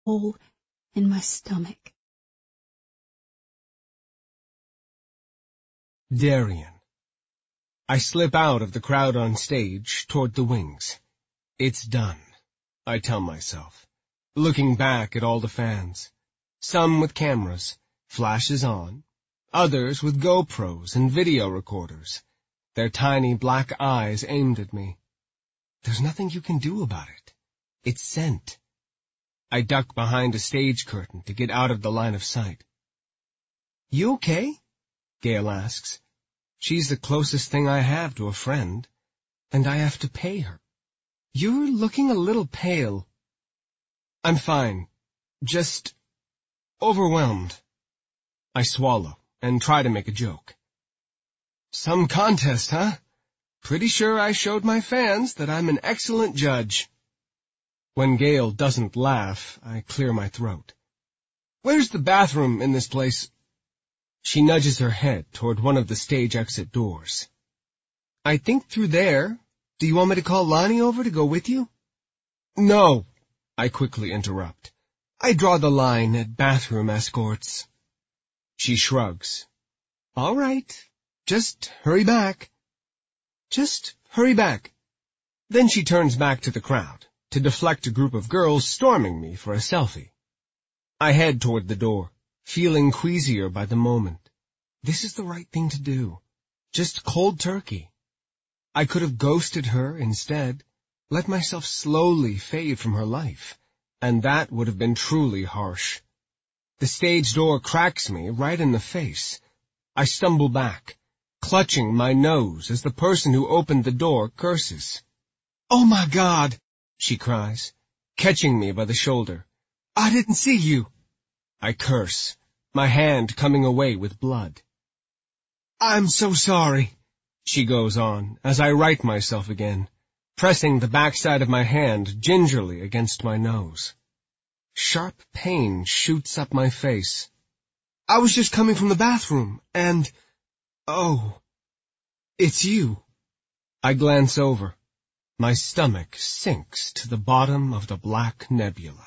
hole in my stomach. Darian. I slip out of the crowd on stage toward the wings. It's done, I tell myself, looking back at all the fans. Some with cameras, flashes on, others with GoPros and video recorders, their tiny black eyes aimed at me. There's nothing you can do about it. It's sent. I duck behind a stage curtain to get out of the line of sight. You okay? Gail asks. She's the closest thing I have to a friend, and I have to pay her. You're looking a little pale. I'm fine. Just overwhelmed. I swallow and try to make a joke. Some contest, huh? Pretty sure I showed my fans that I'm an excellent judge. When Gail doesn't laugh, I clear my throat. Where's the bathroom in this place? She nudges her head toward one of the stage exit doors. I think through there. Do you want me to call Lonnie over to go with you? No, I quickly interrupt. I draw the line at bathroom escorts. She shrugs. All right, just hurry back. Just hurry back. Then she turns back to the crowd to deflect a group of girls storming me for a selfie. I head toward the door, feeling queasier by the moment. This is the right thing to do. Just cold turkey. I could have ghosted her instead, let myself slowly fade from her life, and that would have been truly harsh. The stage door cracks me right in the face. I stumble back, clutching my nose as the person who opened the door curses. Oh my God, she cries, catching me by the shoulder. I didn't see you. I curse, my hand coming away with blood. I'm so sorry, she goes on as I right myself again, pressing the backside of my hand gingerly against my nose. Sharp pain shoots up my face. I was just coming from the bathroom, and... oh, it's you. I glance over. My stomach sinks to the bottom of the black nebula.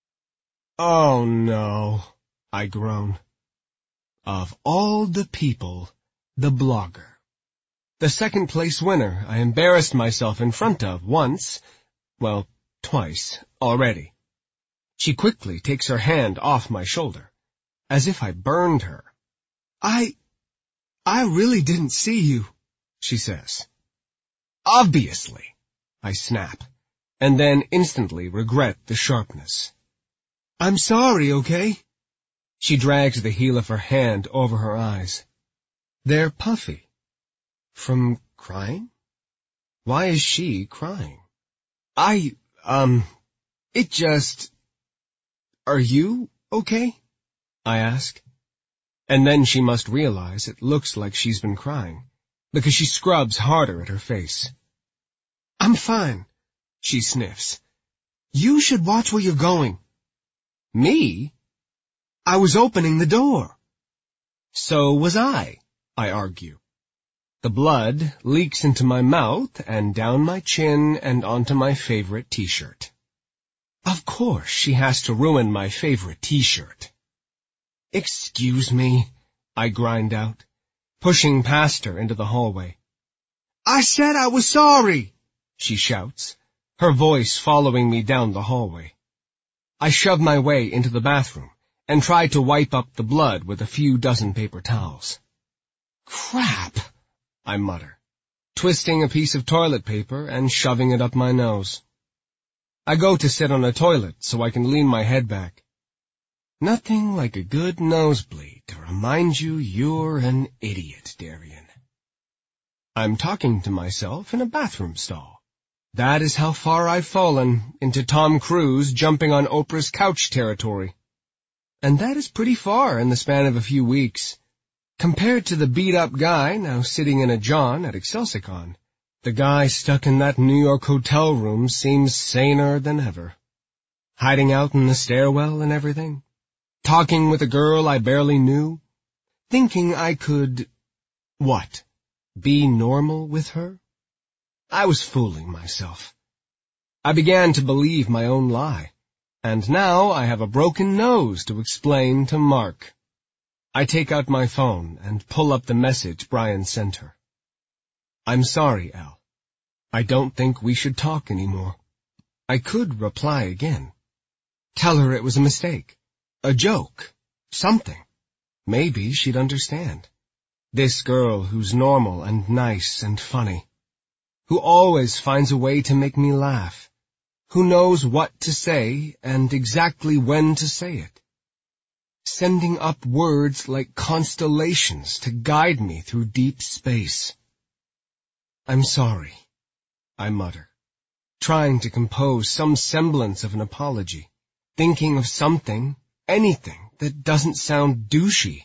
Oh no, I groan. Of all the people, the blogger. The second-place winner I embarrassed myself in front of once, well, twice, already. She quickly takes her hand off my shoulder, as if I burned her. I really didn't see you, she says. Obviously, I snap, and then instantly regret the sharpness. I'm sorry, okay? She drags the heel of her hand over her eyes. They're puffy. From crying? Why is she crying? It just... Are you okay? I ask. And then she must realize it looks like she's been crying, because she scrubs harder at her face. I'm fine, she sniffs. You should watch where you're going. Me? I was opening the door. So was I argue. The blood leaks into my mouth and down my chin and onto my favorite t-shirt. Of course she has to ruin my favorite t-shirt. Excuse me, I grind out, pushing past her into the hallway. I said I was sorry, she shouts, her voice following me down the hallway. I shove my way into the bathroom and try to wipe up the blood with a few dozen paper towels. Crap, I mutter, twisting a piece of toilet paper and shoving it up my nose. I go to sit on a toilet so I can lean my head back. Nothing like a good nosebleed to remind you you're an idiot, Darian. I'm talking to myself in a bathroom stall. That is how far I've fallen into Tom Cruise jumping on Oprah's couch territory. And that is pretty far in the span of a few weeks. Compared to the beat-up guy now sitting in a John at Excelsicon, the guy stuck in that New York hotel room seems saner than ever. Hiding out in the stairwell and everything. Talking with a girl I barely knew. Thinking I could... what? Be normal with her? I was fooling myself. I began to believe my own lie, And now I have a broken nose to explain to Mark. I take out my phone and pull up the message Brian sent her. I'm sorry, Elle. I don't think we should talk anymore. I could reply again. Tell her it was a mistake. A joke. Something. Maybe she'd understand. This girl who's normal and nice and funny. Who always finds a way to make me laugh. Who knows what to say and exactly when to say it. Sending up words like constellations to guide me through deep space. I'm sorry, I mutter, trying to compose some semblance of an apology, thinking of something, anything that doesn't sound douchey.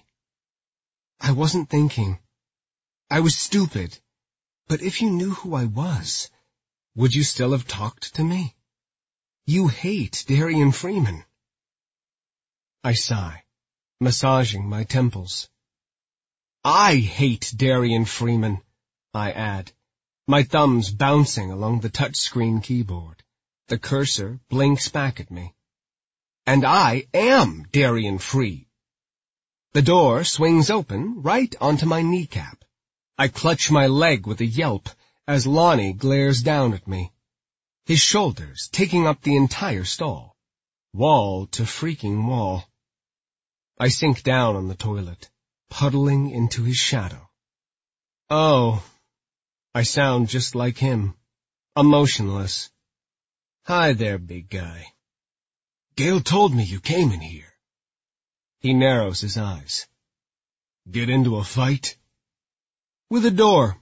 I wasn't thinking. I was stupid. But if you knew who I was, would you still have talked to me? You hate Darian Freeman. I sigh, massaging my temples. I hate Darian Freeman, I add, my thumbs bouncing along the touchscreen keyboard. The cursor blinks back at me. And I am Darian Free. The door swings open right onto my kneecap. I clutch my leg with a yelp as Lonnie glares down at me, his shoulders taking up the entire stall, wall to freaking wall. I sink down on the toilet, puddling into his shadow. Oh, I sound just like him, emotionless. Hi there, big guy. Gail told me you came in here. He narrows his eyes. Get into a fight? With a door.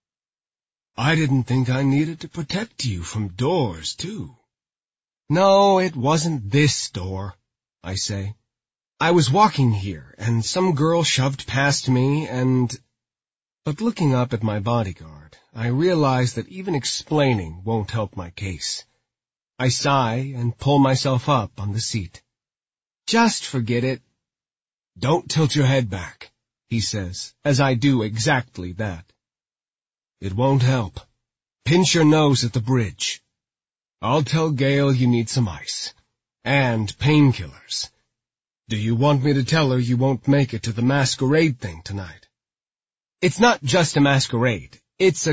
I didn't think I needed to protect you from doors, too. No, it wasn't this door, I say. I was walking here, and some girl shoved past me, and... But looking up at my bodyguard, I realize that even explaining won't help my case. I sigh and pull myself up on the seat. Just forget it. Don't tilt your head back, he says, as I do exactly that. It won't help. Pinch your nose at the bridge. I'll tell Gail you need some ice. And painkillers. Do you want me to tell her you won't make it to the masquerade thing tonight? It's not just a masquerade. It's a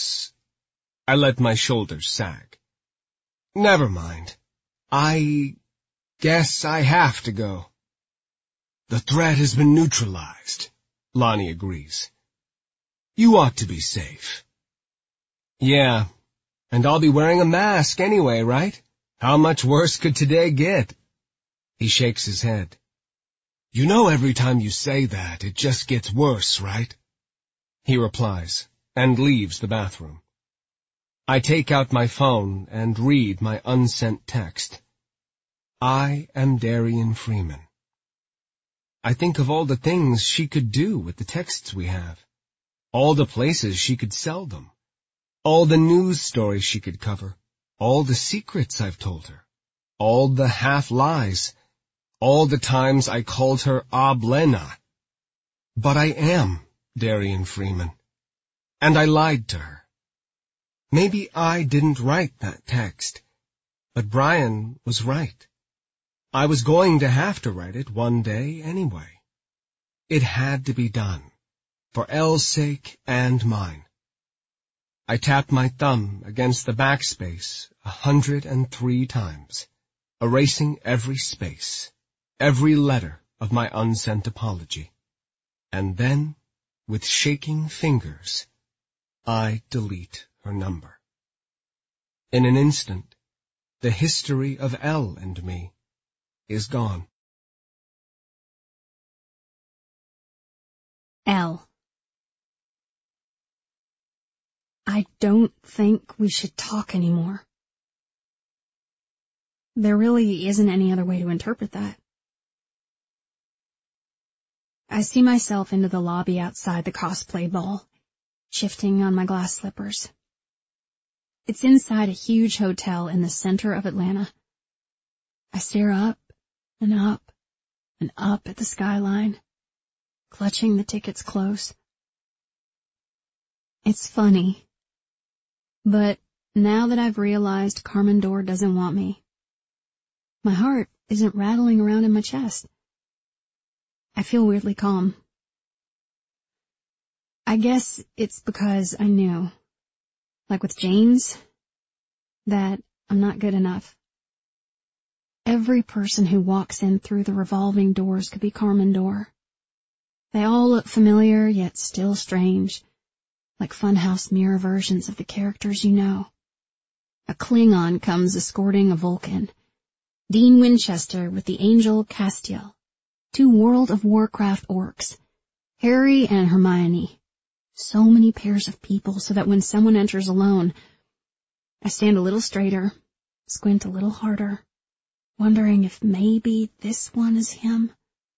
I let my shoulders sag. Never mind. I guess I have to go. The threat has been neutralized, Lonnie agrees. You ought to be safe. Yeah, and I'll be wearing a mask anyway, right? How much worse could today get? He shakes his head. You know every time you say that, it just gets worse, right? He replies, and leaves the bathroom. I take out my phone and read my unsent text. I am Darian Freeman. I think of all the things she could do with the texts we have. All the places she could sell them. All the news stories she could cover. All the secrets I've told her. All the half-lies. All the times I called her Oblena. But I am Darian Freeman. And I lied to her. Maybe I didn't write that text. But Brian was right. I was going to have to write it one day anyway. It had to be done, for Elle's sake and mine. I tapped my thumb against the backspace 103 times, erasing every space, every letter of my unsent apology. And then, with shaking fingers, I delete her number. In an instant, the history of Elle and me is gone. Elle. I don't think we should talk anymore. There really isn't any other way to interpret that. I see myself into the lobby outside the cosplay ball, shifting on my glass slippers. It's inside a huge hotel in the center of Atlanta. I stare up and up and up at the skyline, clutching the tickets close. It's funny, but now that I've realized Carmen Dore doesn't want me, My heart isn't rattling around in my chest. I feel weirdly calm. I guess it's because I knew, like with James, that I'm not good enough. Every person who walks in through the revolving doors could be Carmen Dore. They all look familiar, yet still strange, like funhouse mirror versions of the characters you know. A Klingon comes escorting a Vulcan. Dean Winchester with the angel Castiel. 2 World of Warcraft orcs. Harry and Hermione. So many pairs of people so that when someone enters alone, I stand a little straighter, squint a little harder, wondering if maybe this one is him.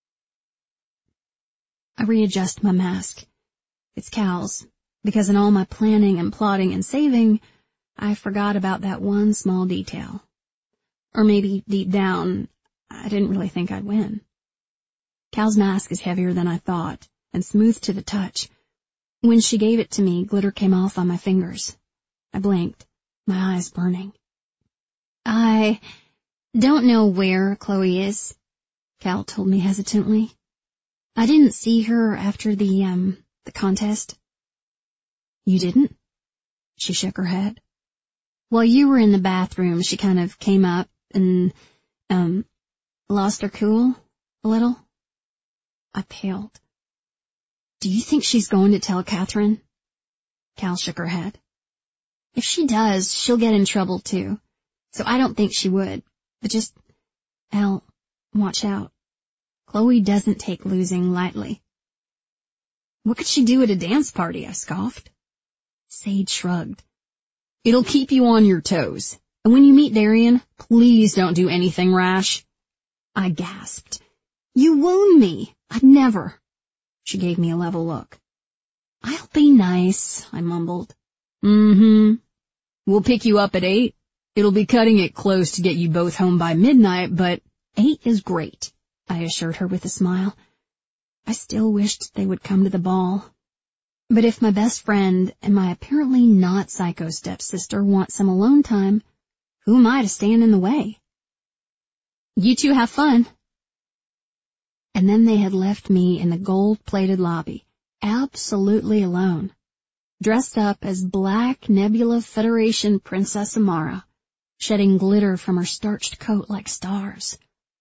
I readjust my mask. It's Cal's, because in all my planning and plotting and saving, I forgot about that one small detail. Or maybe deep down, I didn't really think I'd win. Cal's mask is heavier than I thought, and smooth to the touch. When she gave it to me, glitter came off on my fingers. I blinked, my eyes burning. I don't know where Chloe is, Cal told me hesitantly. I didn't see her after the contest. You didn't? She shook her head. While you were in the bathroom, she kind of came up and, lost her cool a little. I paled. Do you think she's going to tell Catherine? Cal shook her head. If she does, she'll get in trouble too. So I don't think she would. But just, Al, watch out. Chloe doesn't take losing lightly. What could she do at a dance party? I scoffed. Sage shrugged. It'll keep you on your toes. And when you meet Darian, please don't do anything rash. I gasped. You wound me. I'd never. She gave me a level look. I'll be nice, I mumbled. We'll pick you up at 8. It'll be cutting it close to get you both home by midnight, but 8 is great, I assured her with a smile. I still wished they would come to the ball. But if my best friend and my apparently not psycho stepsister want some alone time, who am I to stand in the way? You two have fun. And then they had left me in the gold-plated lobby, absolutely alone, dressed up as Black Nebula Federation Princess Amara, shedding glitter from her starched coat like stars.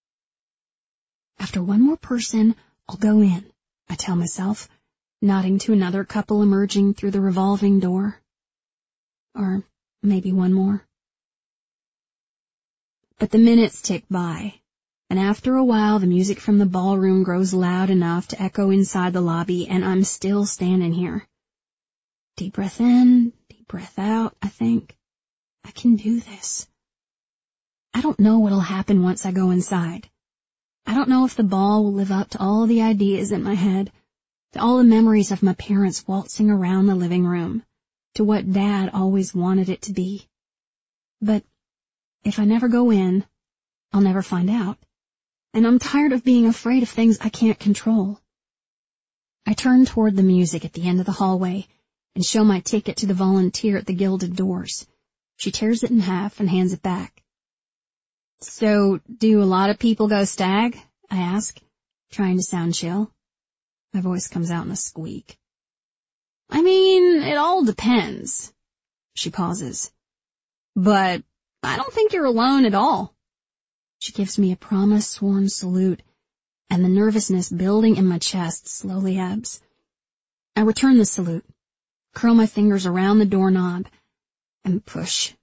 After one more person, I'll go in, I tell myself, nodding to another couple emerging through the revolving door. Or maybe one more. But the minutes tick by. And after a while, the music from the ballroom grows loud enough to echo inside the lobby, and I'm still standing here. Deep breath in, deep breath out, I think. I can do this. I don't know what'll happen once I go inside. I don't know if the ball will live up to all the ideas in my head, to all the memories of my parents waltzing around the living room, to what Dad always wanted it to be. But if I never go in, I'll never find out. And I'm tired of being afraid of things I can't control. I turn toward the music at the end of the hallway and show my ticket to the volunteer at the gilded doors. She tears it in half and hands it back. So, do a lot of people go stag? I ask, trying to sound chill. My voice comes out in a squeak. I mean, it all depends. She pauses. But I don't think you're alone at all. She gives me a promise-sworn salute, and the nervousness building in my chest slowly ebbs. I return the salute, curl my fingers around the doorknob, and push.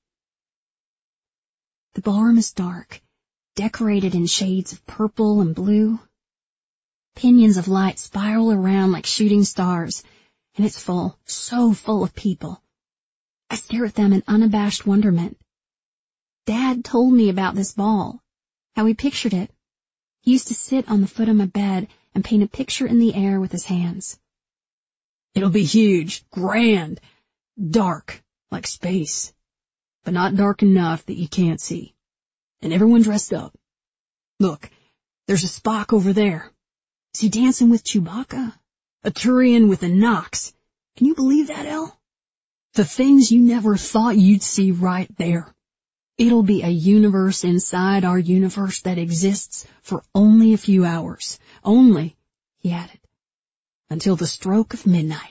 The ballroom is dark, decorated in shades of purple and blue. Pinions of light spiral around like shooting stars, and it's full, so full of people. I stare at them in unabashed wonderment. Dad told me about this ball. How he pictured it. He used to sit on the foot of my bed and paint a picture in the air with his hands. It'll be huge, grand, dark, like space, but not dark enough that you can't see. And everyone dressed up. Look, there's a Spock over there. Is he dancing with Chewbacca? A Turian with a Nox. Can you believe that, El? The things you never thought you'd see right there. It'll be a universe inside our universe that exists for only a few hours. Only, he added, until the stroke of midnight.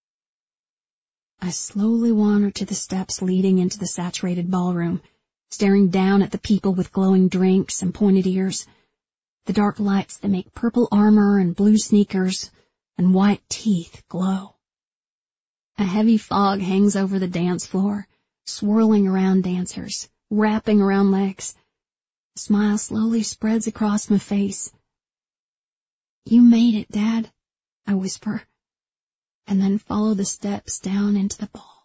I slowly wandered to the steps leading into the saturated ballroom, staring down at the people with glowing drinks and pointed ears, the dark lights that make purple armor and blue sneakers and white teeth glow. A heavy fog hangs over the dance floor, swirling around dancers, wrapping around legs. A smile slowly spreads across my face. You made it, Dad, I whisper, and then follow the steps down into the ball.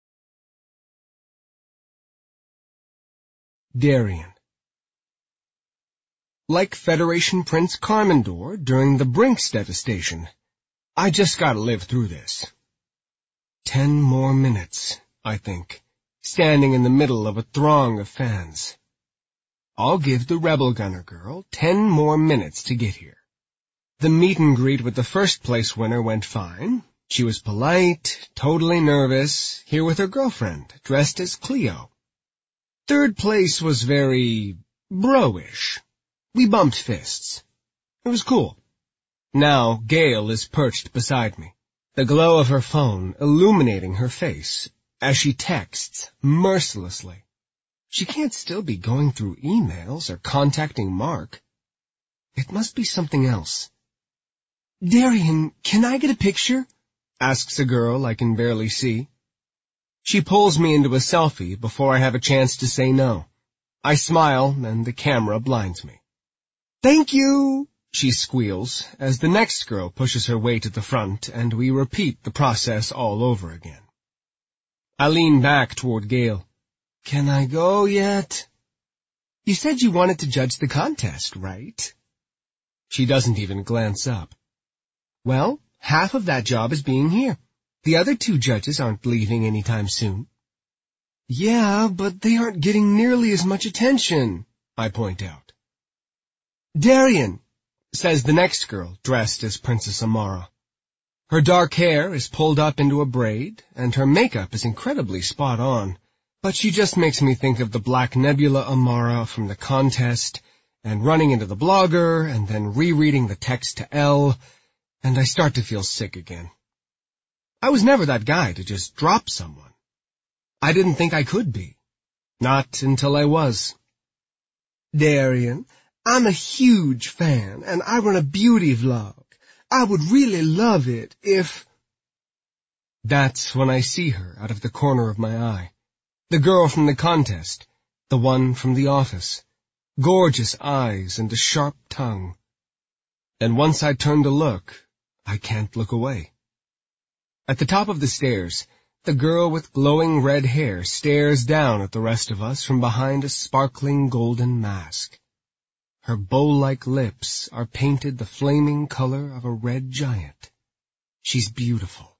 Darien. Like Federation Prince Carmendor during the Brinks devastation, I just gotta live through this. 10 more minutes, I think, standing in the middle of a throng of fans. I'll give the Rebel Gunner girl 10 more minutes to get here. The meet and greet with the first place winner went fine. She was polite, totally nervous, here with her girlfriend, dressed as Cleo. Third place was very bro-ish. We bumped fists. It was cool. Now Gail is perched beside me, the glow of her phone illuminating her face as she texts mercilessly. She can't still be going through emails or contacting Mark. It must be something else. Darien, can I get a picture? Asks a girl I can barely see. She pulls me into a selfie before I have a chance to say no. I smile and the camera blinds me. Thank you, she squeals as the next girl pushes her way to the front and we repeat the process all over again. I lean back toward Gail. Can I go yet? You said you wanted to judge the contest, right? She doesn't even glance up. Well, half of that job is being here. The other 2 judges aren't leaving anytime soon. Yeah, but they aren't getting nearly as much attention, I point out. Darien, says the next girl, dressed as Princess Amara. Her dark hair is pulled up into a braid, and her makeup is incredibly spot on, but she just makes me think of the Black Nebula Amara from the contest, and running into the blogger, and then rereading the text to Elle, and I start to feel sick again. I was never that guy to just drop someone. I didn't think I could be. Not until I was. Darien, I'm a huge fan, and I run a beauty vlog. I would really love it if... That's when I see her out of the corner of my eye. The girl from the contest, the one from the office. Gorgeous eyes and a sharp tongue. And once I turn to look, I can't look away. At the top of the stairs, the girl with glowing red hair stares down at the rest of us from behind a sparkling golden mask. Her bow-like lips are painted the flaming color of a red giant. She's beautiful.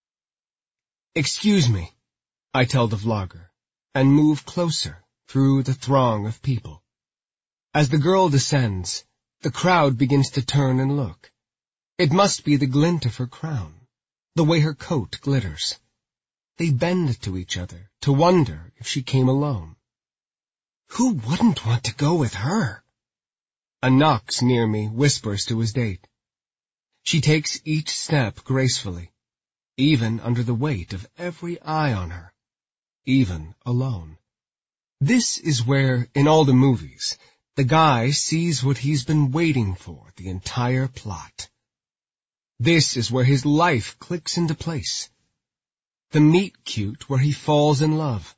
Excuse me, I tell the vlogger, and move closer through the throng of people. As the girl descends, the crowd begins to turn and look. It must be the glint of her crown, the way her coat glitters. They bend to each other to wonder if she came alone. Who wouldn't want to go with her? A Knox near me whispers to his date. She takes each step gracefully, even under the weight of every eye on her, even alone. This is where, in all the movies, the guy sees what he's been waiting for the entire plot. This is where his life clicks into place. The meet-cute where he falls in love.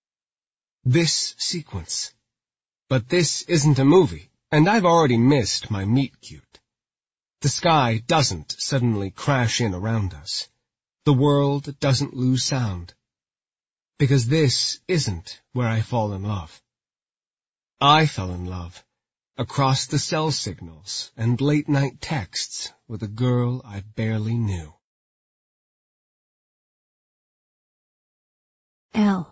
This sequence. But this isn't a movie, and I've already missed my meet-cute. The sky doesn't suddenly crash in around us. The world doesn't lose sound. Because this isn't where I fall in love. I fell in love, across the cell signals and late-night texts with a girl I barely knew. Elle.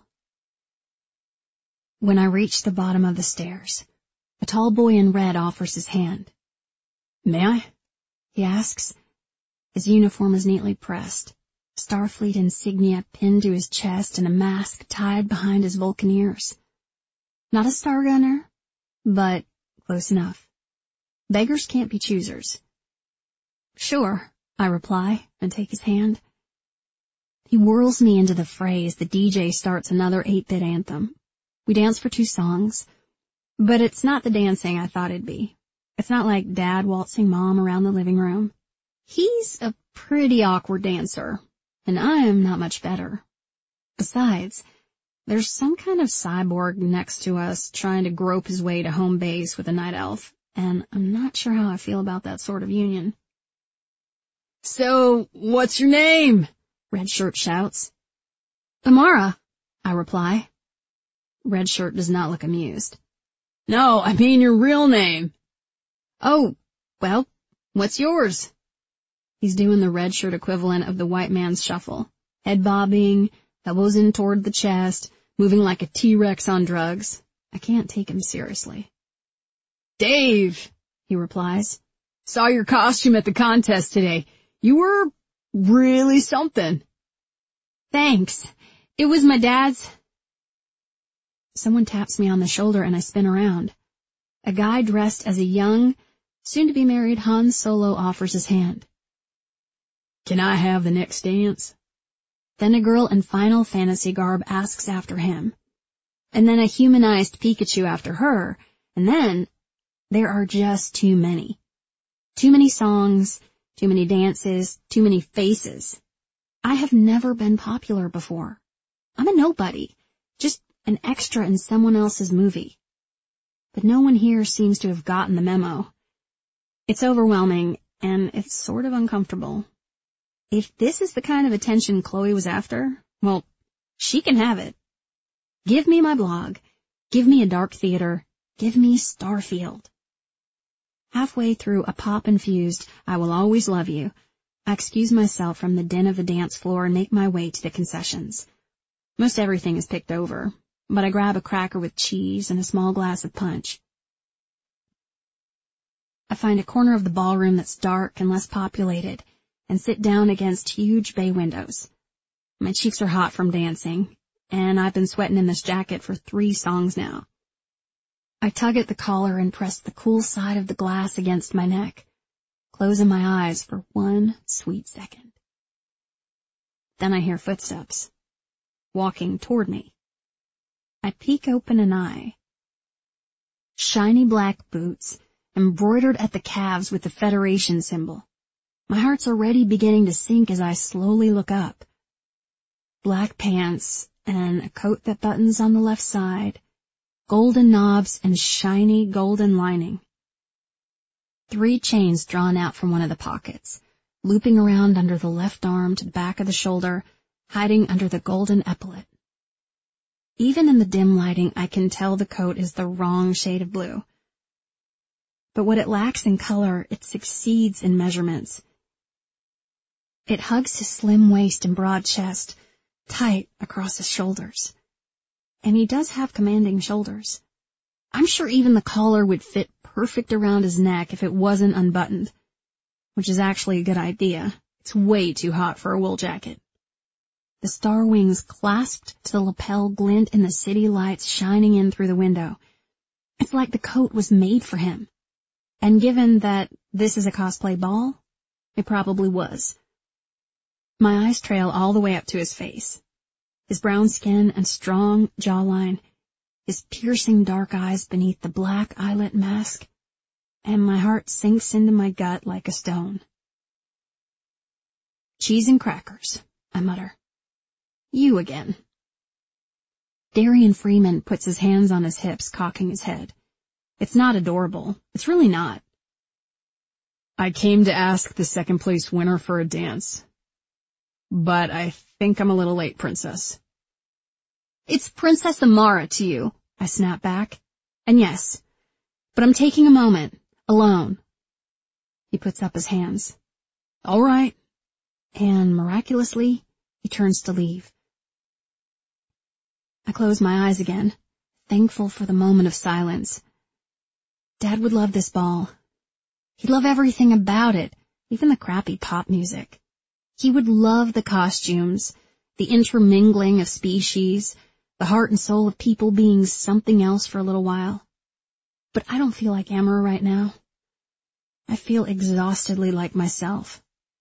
When I reach the bottom of the stairs, a tall boy in red offers his hand. May I? He asks. His uniform is neatly pressed, Starfleet insignia pinned to his chest and a mask tied behind his Vulcan ears. Not a star gunner, but close enough. Beggars can't be choosers. Sure, I reply and take his hand. He whirls me into the fray as the DJ starts another 8-bit anthem. We dance for 2 songs, but it's not the dancing I thought it'd be. It's not like Dad waltzing Mom around the living room. He's a pretty awkward dancer, and I'm not much better. Besides, there's some kind of cyborg next to us trying to grope his way to home base with a night elf, and I'm not sure how I feel about that sort of union. So, what's your name? Red Shirt shouts. Amara, I reply. Red Shirt does not look amused. No, I mean your real name. Oh, well, what's yours? He's doing the red shirt equivalent of the white man's shuffle. Head bobbing, elbows in toward the chest, moving like a T-Rex on drugs. I can't take him seriously. Dave, he replies. Saw your costume at the contest today. You were really something. Thanks. It was my dad's. Someone taps me on the shoulder and I spin around. A guy dressed as a young, soon-to-be-married Han Solo offers his hand. Can I have the next dance? Then a girl in Final Fantasy garb asks after him. And then a humanized Pikachu after her. And then there are just too many. Too many songs, too many dances, too many faces. I have never been popular before. I'm a nobody, just an extra in someone else's movie. But no one here seems to have gotten the memo. It's overwhelming, and it's sort of uncomfortable. If this is the kind of attention Chloe was after, well, she can have it. Give me my blog. Give me a dark theater. Give me Starfield. Halfway through a pop-infused I Will Always Love You, I excuse myself from the din of the dance floor and make my way to the concessions. Most everything is picked over, but I grab a cracker with cheese and a small glass of punch. I find a corner of the ballroom that's dark and less populated, and sit down against huge bay windows. My cheeks are hot from dancing, and I've been sweating in this jacket for 3 songs now. I tug at the collar and press the cool side of the glass against my neck, closing my eyes for 1 sweet second. Then I hear footsteps, walking toward me. I peek open an eye. Shiny black boots, embroidered at the calves with the Federation symbol. My heart's already beginning to sink as I slowly look up. Black pants and a coat that buttons on the left side, golden knobs and shiny golden lining. 3 chains drawn out from one of the pockets, looping around under the left arm to the back of the shoulder, hiding under the golden epaulet. Even in the dim lighting, I can tell the coat is the wrong shade of blue. But what it lacks in color, it succeeds in measurements. It hugs his slim waist and broad chest, tight across his shoulders. And he does have commanding shoulders. I'm sure even the collar would fit perfect around his neck if it wasn't unbuttoned, which is actually a good idea. It's way too hot for a wool jacket. The star wings clasped to the lapel glint in the city lights shining in through the window. It's like the coat was made for him. And given that this is a cosplay ball, it probably was. My eyes trail all the way up to his face. His brown skin and strong jawline, his piercing dark eyes beneath the black eyelet mask, and my heart sinks into my gut like a stone. Cheese and crackers, I mutter. You again. Darian Freeman puts his hands on his hips, cocking his head. It's not adorable. It's really not. I came to ask the second place winner for a dance. But I think I'm a little late, Princess. It's Princess Amara to you, I snap back. And yes, but I'm taking a moment, alone. He puts up his hands. All right. And miraculously, he turns to leave. I close my eyes again, thankful for the moment of silence. Dad would love this ball. He'd love everything about it, even the crappy pop music. He would love the costumes, the intermingling of species, the heart and soul of people being something else for a little while. But I don't feel like Amara right now. I feel exhaustedly like myself.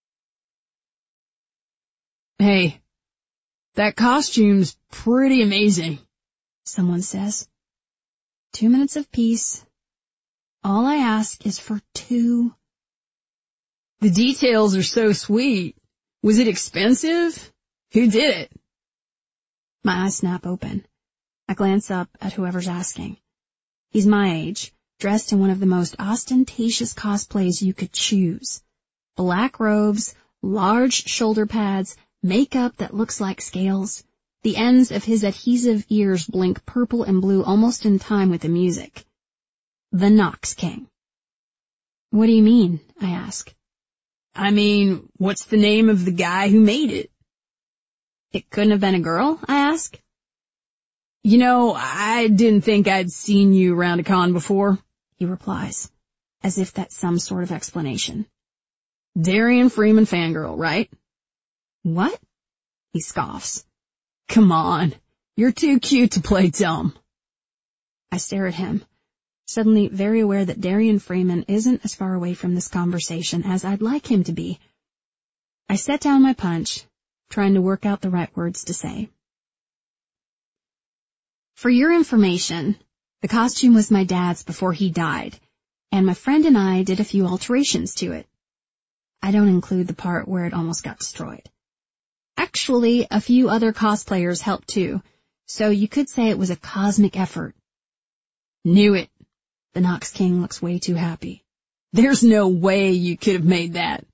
Hey, that costume's pretty amazing, someone says. 2 minutes of peace. All I ask is for 2. The details are so sweet. Was it expensive? Who did it? My eyes snap open. I glance up at whoever's asking. He's my age, dressed in one of the most ostentatious cosplays you could choose. Black robes, large shoulder pads, makeup that looks like scales. The ends of his adhesive ears blink purple and blue almost in time with the music. The Nox King. What do you mean? I ask. I mean, what's the name of the guy who made it? It couldn't have been a girl, I ask. You know, I didn't think I'd seen you around a con before, he replies, as if that's some sort of explanation. Darian Freeman fangirl, right? What? He scoffs. Come on, you're too cute to play dumb. I stare at him, suddenly very aware that Darian Freeman isn't as far away from this conversation as I'd like him to be. I set down my punch, trying to work out the right words to say. For your information, the costume was my dad's before he died, and my friend and I did a few alterations to it. I don't include the part where it almost got destroyed. Actually, a few other cosplayers helped too, so you could say it was a cosmic effort. Knew it. The Nox King looks way too happy. There's no way you could have made that.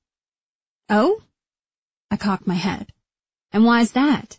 Oh? I cock my head. And why's that?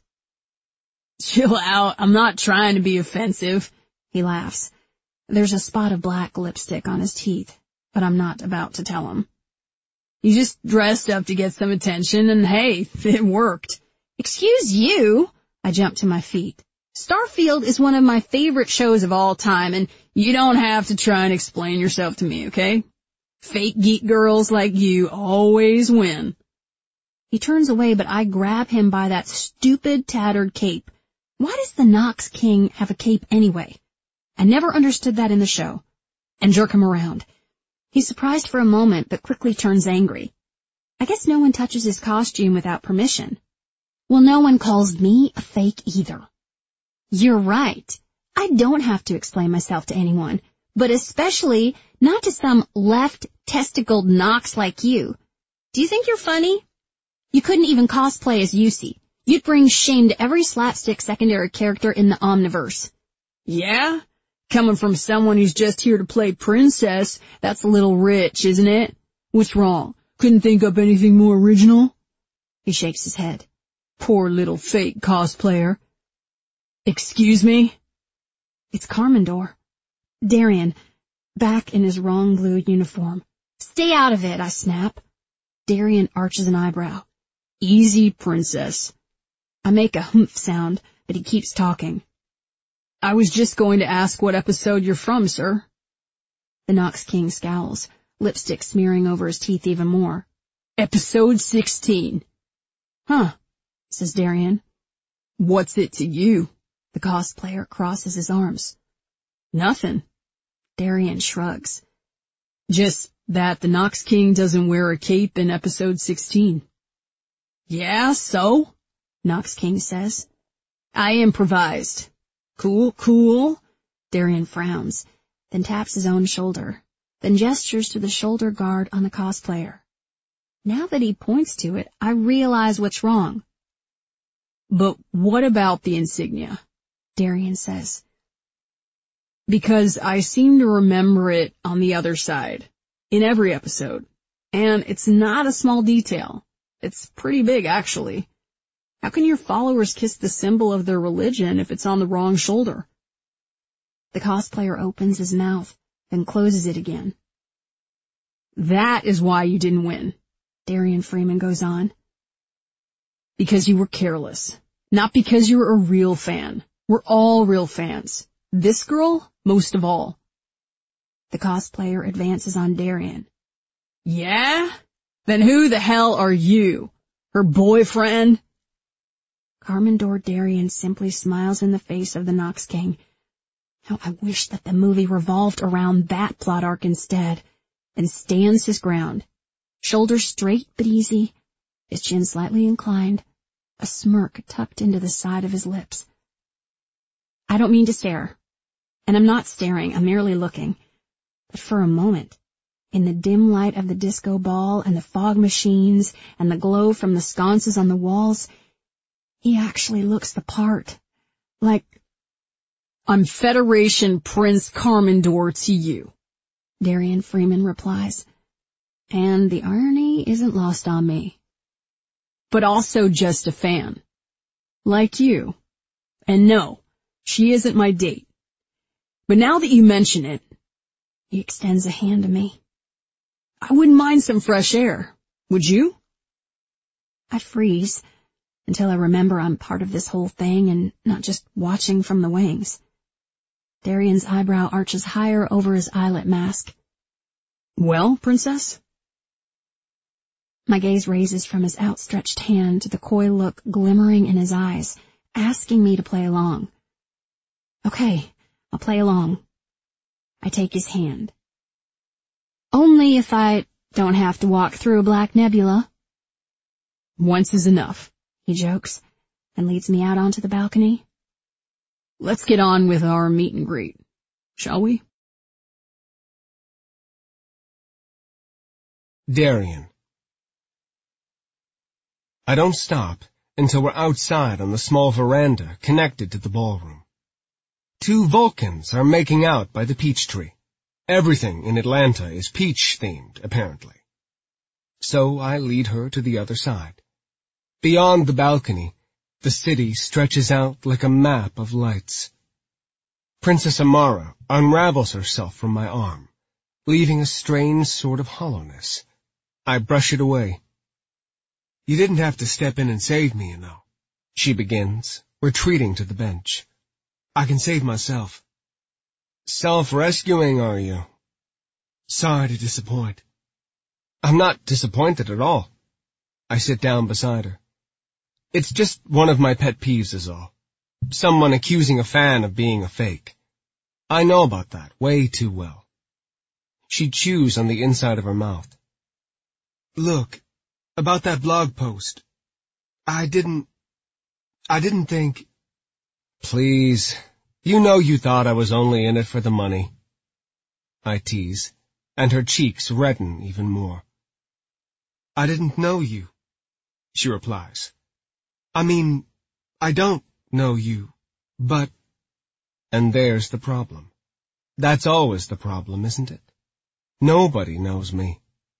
Chill out, I'm not trying to be offensive. He laughs. There's a spot of black lipstick on his teeth, but I'm not about to tell him. You just dressed up to get some attention, and hey, it worked. Excuse you? I jump to my feet. Starfield is one of my favorite shows of all time, and you don't have to try and explain yourself to me, okay? Fake geek girls like you always win. He turns away, but I grab him by that stupid tattered cape. Why does the Nox King have a cape anyway? I never understood that in the show. And jerk him around. He's surprised for a moment, but quickly turns angry. I guess no one touches his costume without permission. Well, no one calls me a fake either. You're right. I don't have to explain myself to anyone, but especially not to some left-testicled Nox like you. Do you think you're funny? You couldn't even cosplay as Yusi. You'd bring shame to every slapstick secondary character in the Omniverse. Yeah? Coming from someone who's just here to play princess, that's a little rich, isn't it? What's wrong? Couldn't think up anything more original? He shakes his head. Poor little fake cosplayer. Excuse me? It's Carmendor. Darian, back in his wrong blue uniform. Stay out of it, I snap. Darian arches an eyebrow. Easy, princess. I make a humph sound, but he keeps talking. I was just going to ask what episode you're from, sir. The Nox King scowls, lipstick smearing over his teeth even more. Episode 16. Huh, says Darian. What's it to you? The cosplayer crosses his arms. Nothing. Darian shrugs. Just that the Nox King doesn't wear a cape in episode 16. Yeah, so? Nox King says. I improvised. Cool. Darian frowns, then taps his own shoulder, then gestures to the shoulder guard on the cosplayer. Now that he points to it, I realize what's wrong. But what about the insignia? Darian says. Because I seem to remember it on the other side, in every episode. And it's not a small detail. It's pretty big, actually. How can your followers kiss the symbol of their religion if it's on the wrong shoulder? The cosplayer opens his mouth, then closes it again. That is why you didn't win, Darian Freeman goes on. Because you were careless. Not because you were a real fan. We're all real fans. This girl, most of all. The cosplayer advances on Darian. Yeah? Then who the hell are you? Her boyfriend? Carmendor Darien simply smiles in the face of the Nox King. How I wish that the movie revolved around that plot arc instead, and stands his ground, shoulders straight but easy, his chin slightly inclined, a smirk tucked into the side of his lips. I don't mean to stare, and I'm not staring, I'm merely looking. But for a moment, in the dim light of the disco ball and the fog machines and the glow from the sconces on the walls, he actually looks the part. Like, I'm Federation Prince Carmendor to you, Darien Freeman replies. And the irony isn't lost on me. But also just a fan. Like you. And no, she isn't my date. But now that you mention it, he extends a hand to me. I wouldn't mind some fresh air. Would you? I freeze until I remember I'm part of this whole thing and not just watching from the wings. Darien's eyebrow arches higher over his eyelet mask. Well, Princess? My gaze raises from his outstretched hand to the coy look glimmering in his eyes, asking me to play along. Okay, I'll play along. I take his hand. Only if I don't have to walk through a black nebula. Once is enough, he jokes, and leads me out onto the balcony. Let's get on with our meet and greet, shall we? Darien. I don't stop until we're outside on the small veranda connected to the ballroom. 2 Vulcans are making out by the peach tree. Everything in Atlanta is peach-themed, apparently. So I lead her to the other side. Beyond the balcony, the city stretches out like a map of lights. Princess Amara unravels herself from my arm, leaving a strange sort of hollowness. I brush it away. You didn't have to step in and save me, you know, she begins, retreating to the bench. I can save myself. Self-rescuing, are you? Sorry to disappoint. I'm not disappointed at all. I sit down beside her. It's just one of my pet peeves is all. Someone accusing a fan of being a fake. I know about that way too well. She chews on the inside of her mouth. Look, about that blog post. I didn't think... Please, you know you thought I was only in it for the money. I tease, and her cheeks redden even more. I didn't know you, she replies. I mean, I don't know you, but... And there's the problem. That's always the problem, isn't it? Nobody knows me.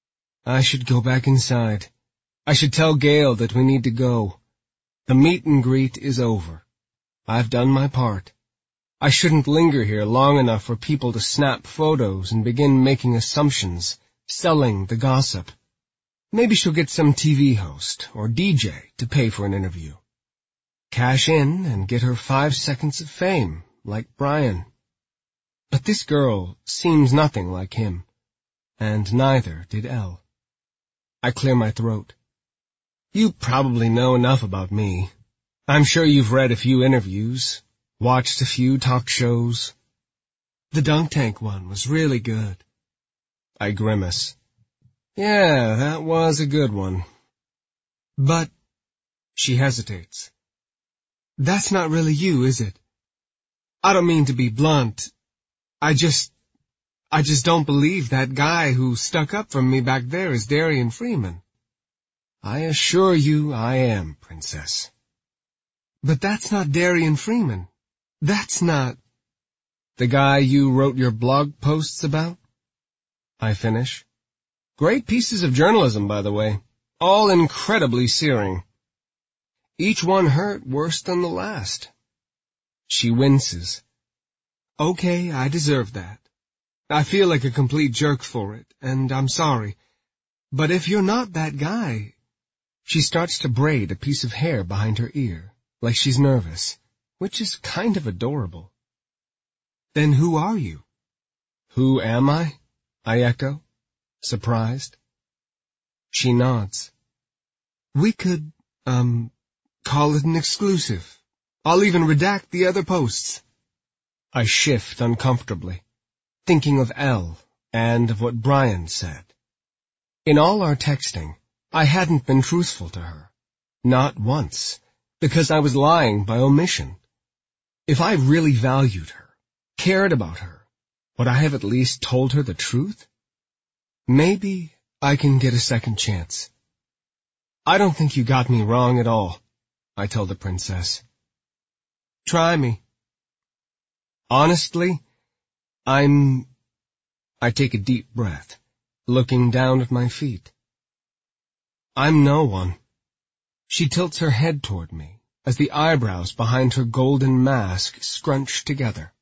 I should go back inside. I should tell Gail that we need to go. The meet and greet is over. I've done my part. I shouldn't linger here long enough for people to snap photos and begin making assumptions, selling the gossip. Maybe she'll get some TV host or DJ to pay for an interview. Cash in and get her 5 seconds of fame, like Brian. But this girl seems nothing like him, and neither did Elle. I clear my throat. You probably know enough about me. I'm sure you've read a few interviews, watched a few talk shows. The dunk tank one was really good. I grimace. Yeah, that was a good one. But, she hesitates. That's not really you, is it? I don't mean to be blunt. I just don't believe that guy who stuck up for me back there is Darien Freeman. I assure you I am, Princess. But that's not Darien Freeman. That's not... The guy you wrote your blog posts about? I finish. Great pieces of journalism, by the way. All incredibly searing. Each one hurt worse than the last. She winces. Okay, I deserve that. I feel like a complete jerk for it, and I'm sorry. But if you're not that guy... She starts to braid a piece of hair behind her ear, like she's nervous, which is kind of adorable. Then who are you? Who am I? I echo, surprised. She nods. We could, call it an exclusive. I'll even redact the other posts. I shift uncomfortably, thinking of Elle and of what Brian said. In all our texting, I hadn't been truthful to her. Not once, because I was lying by omission. If I really valued her, cared about her, would I have at least told her the truth? Maybe I can get a second chance. I don't think you got me wrong at all, I tell the princess. Try me. Honestly, I take a deep breath, looking down at my feet. I'm no one. She tilts her head toward me, as the eyebrows behind her golden mask scrunch together.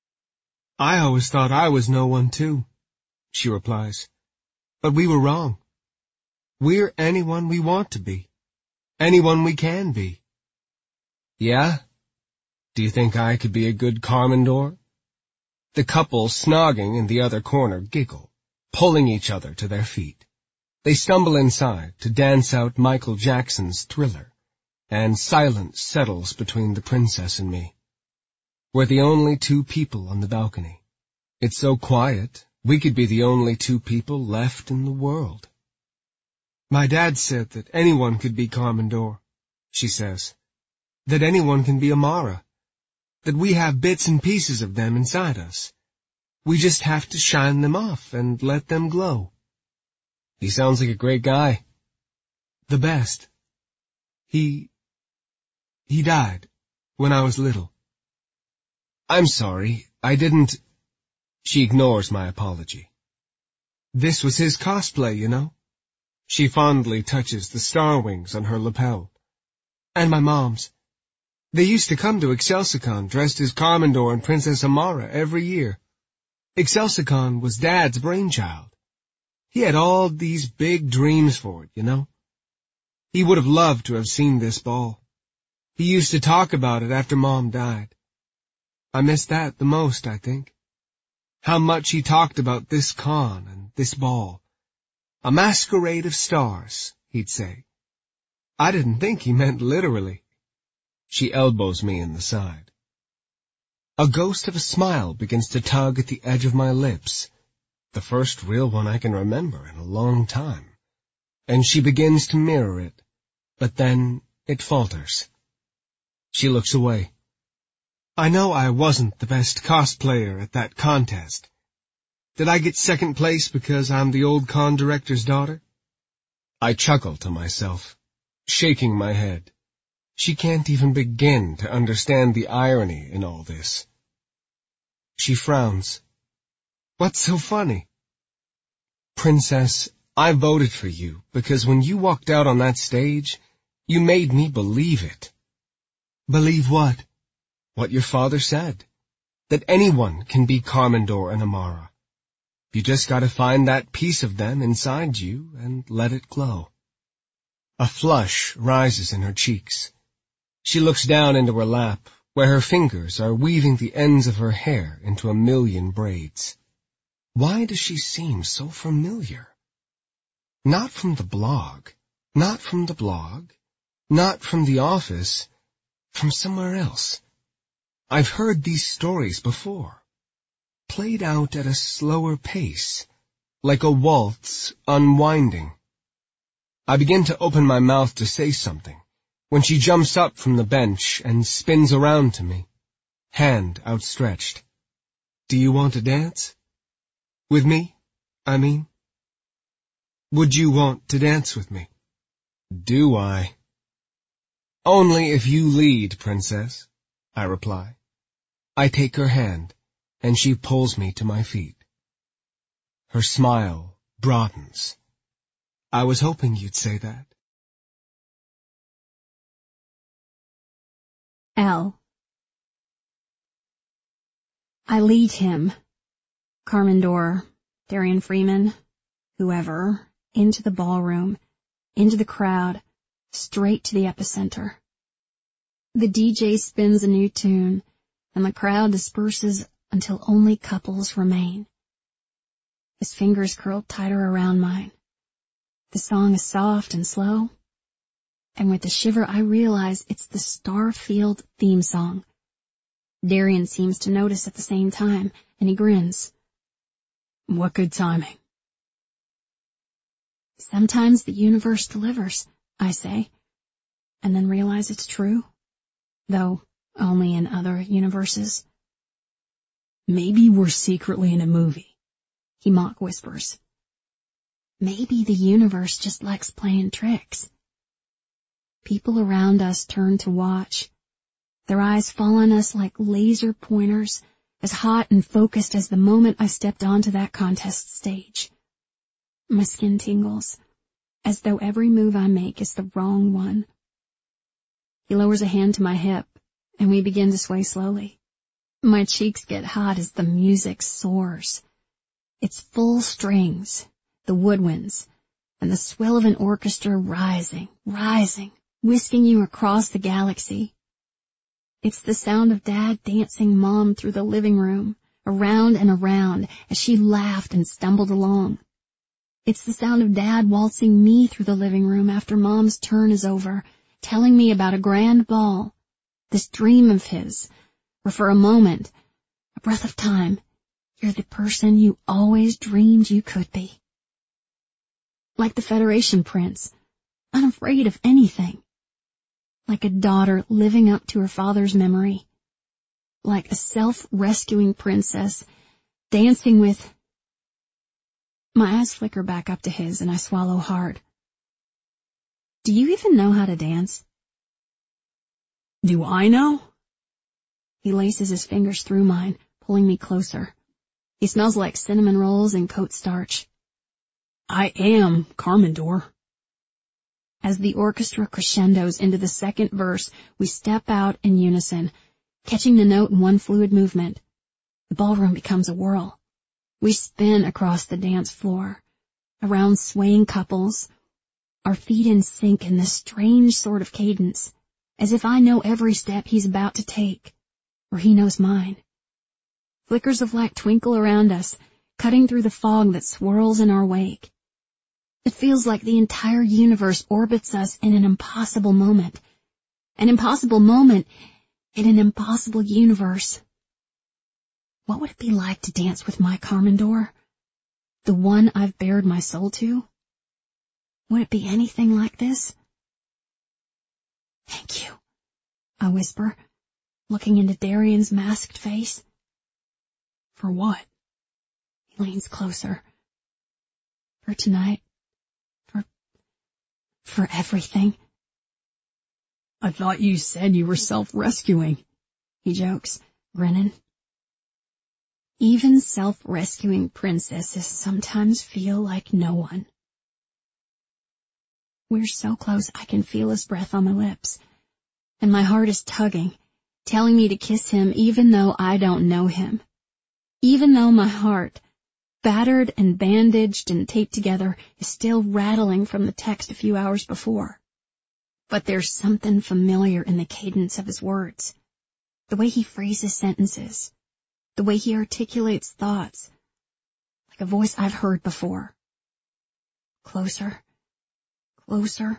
I always thought I was no one too, she replies. But we were wrong. We're anyone we want to be. Anyone we can be. Yeah? Do you think I could be a good Carmendor? The couple snogging in the other corner giggle, pulling each other to their feet. They stumble inside to dance out Michael Jackson's Thriller, and silence settles between the princess and me. We're the only two people on the balcony. It's so quiet, we could be the only two people left in the world. My dad said that anyone could be Carmendor, she says. That anyone can be Amara. That we have bits and pieces of them inside us. We just have to shine them off and let them glow. He sounds like a great guy. The best. He died when I was little. I'm sorry, I didn't... She ignores my apology. This was his cosplay, you know. She fondly touches the star wings on her lapel. And my mom's. They used to come to Excelsicon dressed as Carmendor and Princess Amara every year. Excelsicon was Dad's brainchild. He had all these big dreams for it, you know. He would have loved to have seen this ball. He used to talk about it after Mom died. I miss that the most, I think. How much he talked about this con and this ball. A masquerade of stars, he'd say. I didn't think he meant literally. She elbows me in the side. A ghost of a smile begins to tug at the edge of my lips, the first real one I can remember in a long time, and she begins to mirror it, but then it falters. She looks away. I know I wasn't the best cosplayer at that contest. Did I get second place because I'm the old con director's daughter? I chuckle to myself, shaking my head. She can't even begin to understand the irony in all this. She frowns. What's so funny? Princess, I voted for you because when you walked out on that stage, you made me believe it. Believe what? What your father said. That anyone can be Carmendor and Amara. You just gotta find that piece of them inside you and let it glow. A flush rises in her cheeks. She looks down into her lap, where her fingers are weaving the ends of her hair into a million braids. Why does she seem so familiar? Not from the blog, not from the blog, not from the office, from somewhere else. I've heard these stories before, played out at a slower pace, like a waltz unwinding. I begin to open my mouth to say something, when she jumps up from the bench and spins around to me, hand outstretched. Do you want to dance? With me, I mean. Would you want to dance with me? Do I? Only if you lead, Princess, I reply. I take her hand, and she pulls me to my feet. Her smile broadens. I was hoping you'd say that. Elle. I lead him, Carmendor, Darian Freeman, whoever, into the ballroom, into the crowd, straight to the epicenter. The DJ spins a new tune, and the crowd disperses until only couples remain. His fingers curl tighter around mine. The song is soft and slow, and with a shiver I realize it's the Starfield theme song. Darian seems to notice at the same time, and he grins. What good timing. Sometimes the universe delivers, I say, and then realize it's true, though only in other universes. Maybe we're secretly in a movie, he mock whispers. Maybe the universe just likes playing tricks. People around us turn to watch. Their eyes fall on us like laser pointers, as hot and focused as the moment I stepped onto that contest stage. My skin tingles, as though every move I make is the wrong one. He lowers a hand to my hip, and we begin to sway slowly. My cheeks get hot as the music soars. It's full strings, the woodwinds, and the swell of an orchestra rising, whisking you across the galaxy. It's the sound of Dad dancing Mom through the living room, around and around, as she laughed and stumbled along. It's the sound of Dad waltzing me through the living room after Mom's turn is over, telling me about a grand ball, this dream of his, where for a moment, a breath of time, you're the person you always dreamed you could be. Like the Federation Prince, unafraid of anything. Like a daughter living up to her father's memory. Like a self-rescuing princess, dancing with... My eyes flicker back up to his and I swallow hard. Do you even know how to dance? Do I know? He laces his fingers through mine, pulling me closer. He smells like cinnamon rolls and coat starch. I am Carmendor. As the orchestra crescendos into the second verse, we step out in unison, catching the note in one fluid movement. The ballroom becomes a whirl. We spin across the dance floor, around swaying couples, our feet in sync in this strange sort of cadence, as if I know every step he's about to take, or he knows mine. Flickers of light twinkle around us, cutting through the fog that swirls in our wake. It feels like the entire universe orbits us in an impossible moment in an impossible universe. What would it be like to dance with my Carmendor? The one I've bared my soul to? Would it be anything like this? Thank you, I whisper, looking into Darian's masked face. For what? He leans closer. For tonight. For everything. I thought you said you were self-rescuing, he jokes, grinning. Even self-rescuing princesses sometimes feel like no one. We're so close I can feel his breath on my lips, and my heart is tugging, telling me to kiss him even though I don't know him. Even though my heart, battered and bandaged and taped together, is still rattling from the text a few hours before. But there's something familiar in the cadence of his words, the way he phrases sentences, the way he articulates thoughts, like a voice I've heard before. Closer, closer.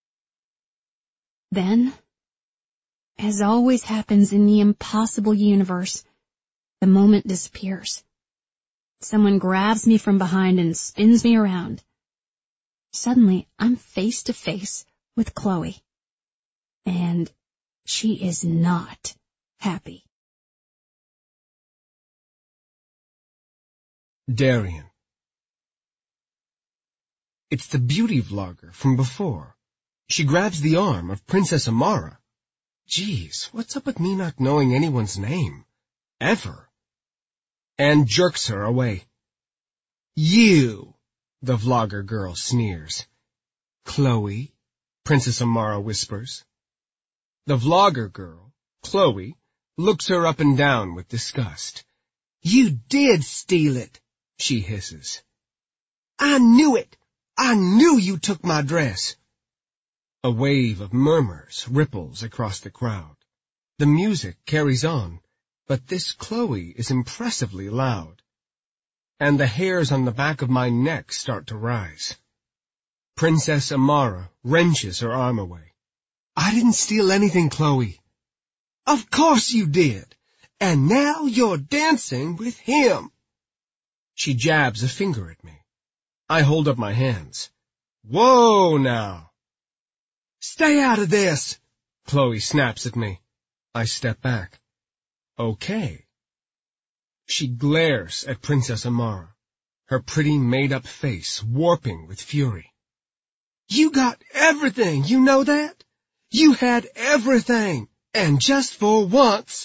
Then, as always happens in the impossible universe, the moment disappears. Someone grabs me from behind and spins me around. Suddenly, I'm face to face with Chloe. And she is not happy. Darian. It's the beauty vlogger from before. She grabs the arm of Princess Amara. Geez, what's up with me not knowing anyone's name? Ever. And jerks her away. You, the vlogger girl sneers. Chloe, Princess Amara whispers. The vlogger girl, Chloe, looks her up and down with disgust. You did steal it, she hisses. I knew it! I knew you took my dress! A wave of murmurs ripples across the crowd. The music carries on, but this Chloe is impressively loud. And the hairs on the back of my neck start to rise. Princess Amara wrenches her arm away. I didn't steal anything, Chloe. Of course you did. And now you're dancing with him. She jabs a finger at me. I hold up my hands. Whoa now. Stay out of this, Chloe snaps at me. I step back. Okay. She glares at Princess Amara, her pretty made-up face warping with fury. You got everything, you know that? You had everything, and just for once,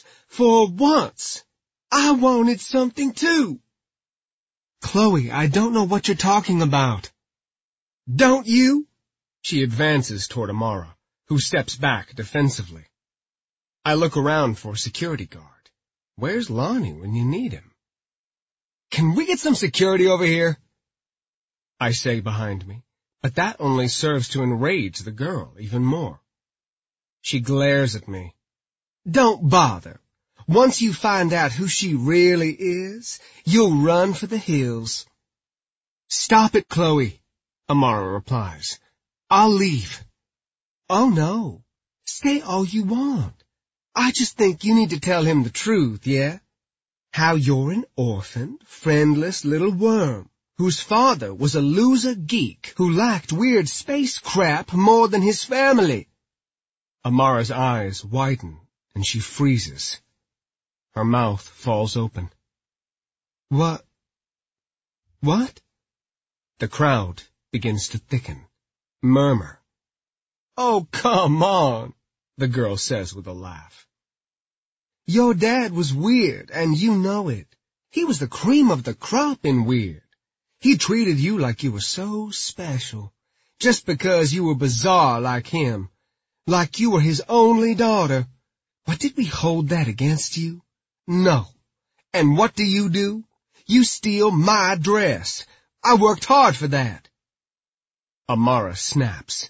I wanted something too. Chloe, I don't know what you're talking about. Don't you? She advances toward Amara, who steps back defensively. I look around for a security guard. Where's Lonnie when you need him? Can we get some security over here? I say behind me, but that only serves to enrage the girl even more. She glares at me. Don't bother. Once you find out who she really is, you'll run for the hills. Stop it, Chloe, Amara replies. I'll leave. Oh no, stay all you want. I just think you need to tell him the truth, yeah? How you're an orphaned, friendless little worm, whose father was a loser geek who liked weird space crap more than his family. Amara's eyes widen and she freezes. Her mouth falls open. What? The crowd begins to thicken, murmur. Oh, come on, the girl says with a laugh. Your dad was weird, and you know it. He was the cream of the crop in weird. He treated you like you were so special, just because you were bizarre like him, like you were his only daughter. But did we hold that against you? No. And what do? You steal my dress. I worked hard for that. Amara snaps.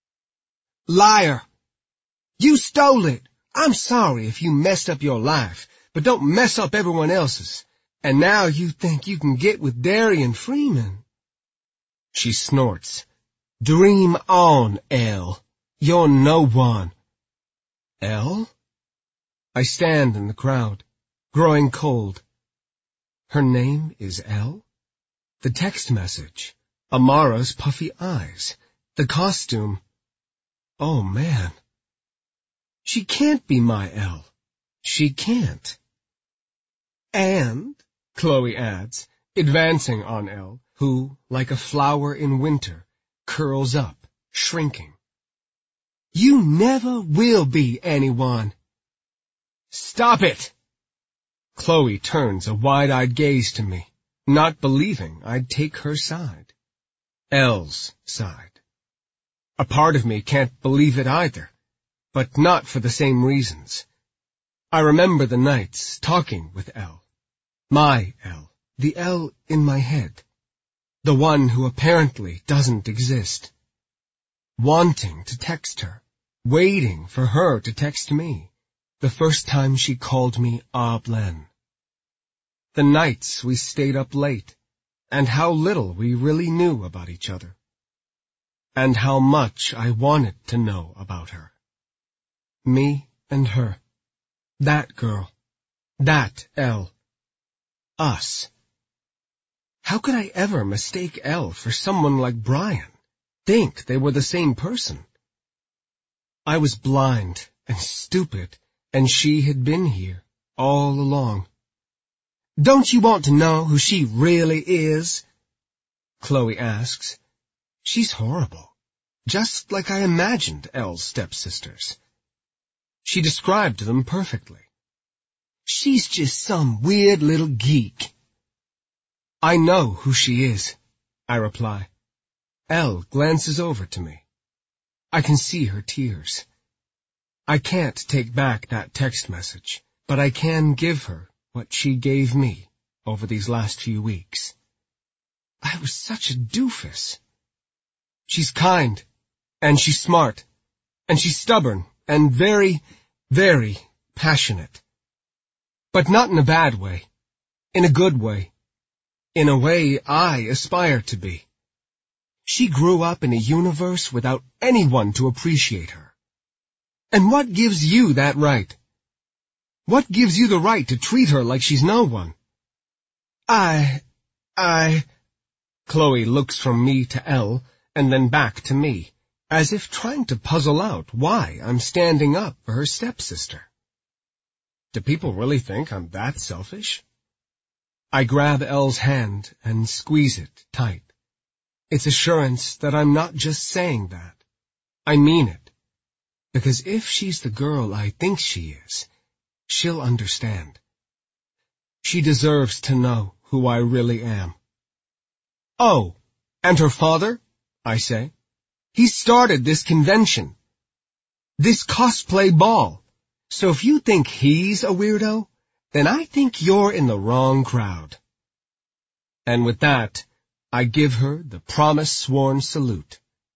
Liar! You stole it! I'm sorry if you messed up your life, but don't mess up everyone else's. And now you think you can get with Darian Freeman. She snorts. Dream on, Elle. You're no one. Elle? I stand in the crowd, growing cold. Her name is Elle? The text message, Amara's puffy eyes, the costume. Oh, man. She can't be my Elle. She can't. And, Chloe adds, advancing on Elle, who, like a flower in winter, curls up, shrinking. You never will be anyone. Stop it! Chloe turns a wide-eyed gaze to me, not believing I'd take her side. Elle's side. A part of me can't believe it either, but not for the same reasons. I remember the nights talking with Elle. My Elle, the Elle in my head. The one who apparently doesn't exist. Wanting to text her, waiting for her to text me, the first time she called me Ablen. The nights we stayed up late, and how little we really knew about each other. And how much I wanted to know about her. Me and her. That girl. That Elle. Us. How could I ever mistake Elle for someone like Brian? Think they were the same person? I was blind and stupid, and she had been here all along. Don't you want to know who she really is? Chloe asks. She's horrible, just like I imagined Elle's stepsisters. She described them perfectly. She's just some weird little geek. I know who she is, I reply. Elle glances over to me. I can see her tears. I can't take back that text message, but I can give her what she gave me over these last few weeks. I was such a doofus. She's kind, and she's smart, and she's stubborn, and very, very passionate. But not in a bad way, in a good way, in a way I aspire to be. She grew up in a universe without anyone to appreciate her, And what gives you that right? What gives you the right to treat her like she's no one? Chloe looks from me to Elle, and then back to me, as if trying to puzzle out why I'm standing up for her stepsister. Do people really think I'm that selfish? I grab Elle's hand and squeeze it tight. It's assurance that I'm not just saying that. I mean it. Because if she's the girl I think she is, she'll understand. She deserves to know who I really am. Oh, and her father? I say. He started this convention. This cosplay ball. So if you think he's a weirdo, then I think you're in the wrong crowd. And with that, I give her the promise-sworn salute.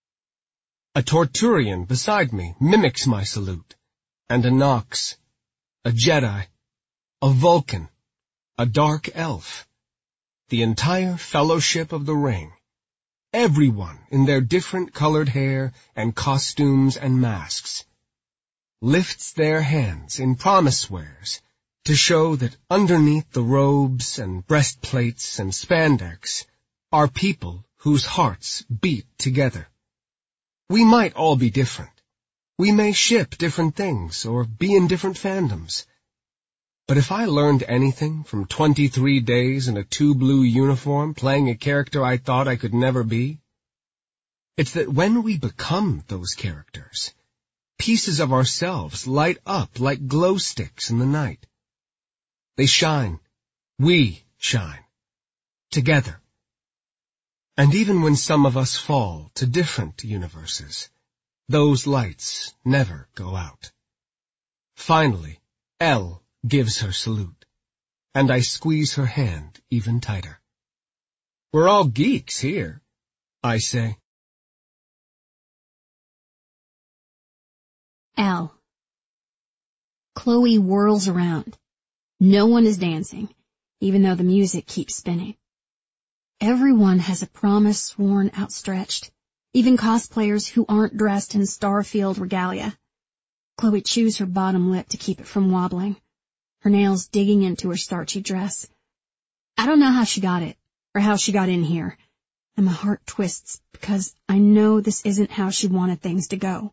A Torturian beside me mimics my salute, and a Nox, a Jedi, a Vulcan, a Dark Elf, the entire Fellowship of the Ring, everyone in their different colored hair and costumes and masks, lifts their hands in promise swears to show that underneath the robes and breastplates and spandex are people whose hearts beat together. We might all be different. We may ship different things or be in different fandoms. But if I learned anything from 23 days in a 2-blue uniform playing a character I thought I could never be, it's that when we become those characters, pieces of ourselves light up like glow sticks in the night. They shine. We shine. Together. And even when some of us fall to different universes, those lights never go out. Finally, Elle gives her salute, and I squeeze her hand even tighter. We're all geeks here, I say. Elle. Chloe whirls around. No one is dancing, even though the music keeps spinning. Everyone has a promise sworn outstretched, even cosplayers who aren't dressed in Starfield regalia. Chloe chews her bottom lip to keep it from wobbling, her nails digging into her starchy dress. I don't know how she got it, or how she got in here, and my heart twists because I know this isn't how she wanted things to go.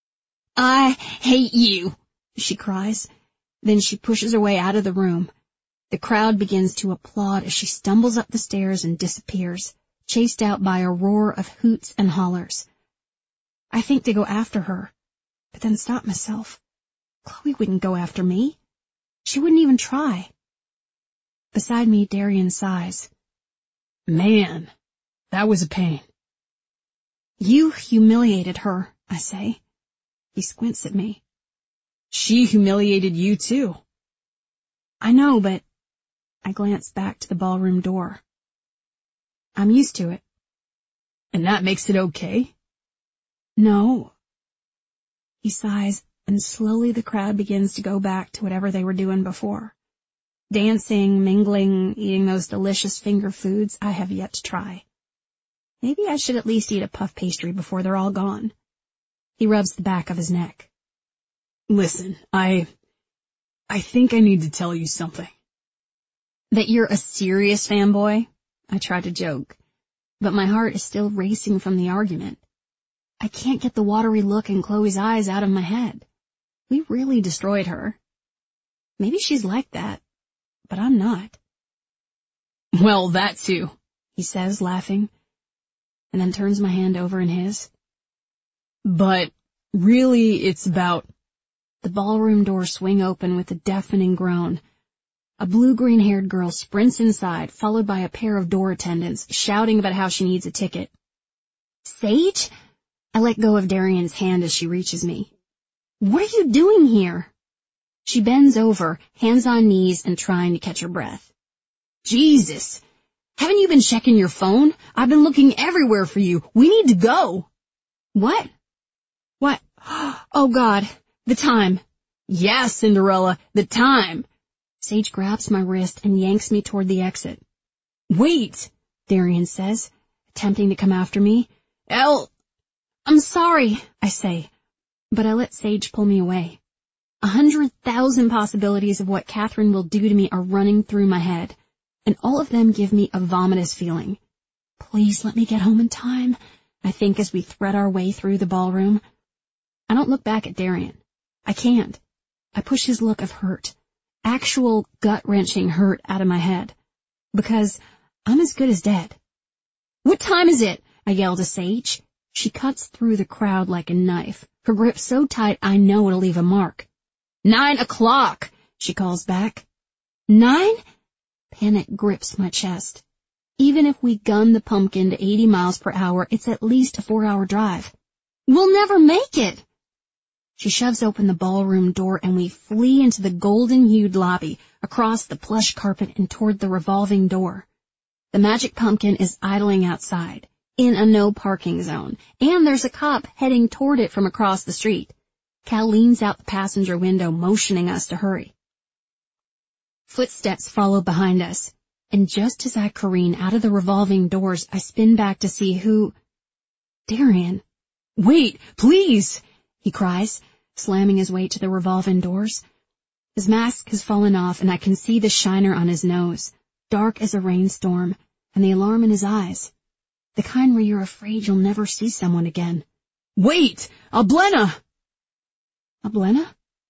I hate you, she cries. Then she pushes her way out of the room. The crowd begins to applaud as she stumbles up the stairs and disappears, chased out by a roar of hoots and hollers. I think to go after her, but then stop myself. Chloe wouldn't go after me. She wouldn't even try. Beside me, Darian sighs. Man, that was a pain. You humiliated her, I say. He squints at me. She humiliated you too. I know, but I glance back to the ballroom door. I'm used to it. And that makes it okay? No. He sighs, and slowly the crowd begins to go back to whatever they were doing before. Dancing, mingling, eating those delicious finger foods I have yet to try. Maybe I should at least eat a puff pastry before they're all gone. He rubs the back of his neck. Listen, I think I need to tell you something. That you're a serious fanboy? I try to joke, but my heart is still racing from the argument. I can't get the watery look in Chloe's eyes out of my head. We really destroyed her. Maybe she's like that, but I'm not. Well, that too, he says, laughing, and then turns my hand over in his. But really, it's about... The ballroom doors swing open with a deafening groan. A blue-green-haired girl sprints inside, followed by a pair of door attendants, shouting about how she needs a ticket. Sage? I let go of Darian's hand as she reaches me. What are you doing here? She bends over, hands on knees and trying to catch her breath. Jesus! Haven't you been checking your phone? I've been looking everywhere for you. We need to go. What? What? Oh, God. The time. Yeah, Cinderella, the time. Sage grabs my wrist and yanks me toward the exit. Wait, Darian says, attempting to come after me. Elle. I'm sorry, I say. But I let Sage pull me away. 100,000 possibilities of what Catherine will do to me are running through my head, and all of them give me a vomitous feeling. Please let me get home in time, I think as we thread our way through the ballroom. I don't look back at Darian. I can't. I push his look of hurt, actual gut-wrenching hurt out of my head, because I'm as good as dead. What time is it? I yell to Sage. She cuts through the crowd like a knife, her grip so tight I know it'll leave a mark. 9 o'clock, she calls back. 9? Panic grips my chest. Even if we gun the pumpkin to 80 miles per hour, it's at least a 4-hour drive. We'll never make it. She shoves open the ballroom door and we flee into the golden-hued lobby, across the plush carpet and toward the revolving door. The magic pumpkin is idling outside, in a no-parking zone, and there's a cop heading toward it from across the street. Cal leans out the passenger window, motioning us to hurry. Footsteps follow behind us, and just as I careen out of the revolving doors, I spin back to see who... Darian. Wait, please, he cries, slamming his way to the revolving doors. His mask has fallen off, and I can see the shiner on his nose, dark as a rainstorm, and the alarm in his eyes. The kind where you're afraid you'll never see someone again. Wait! Alblena! Alblena?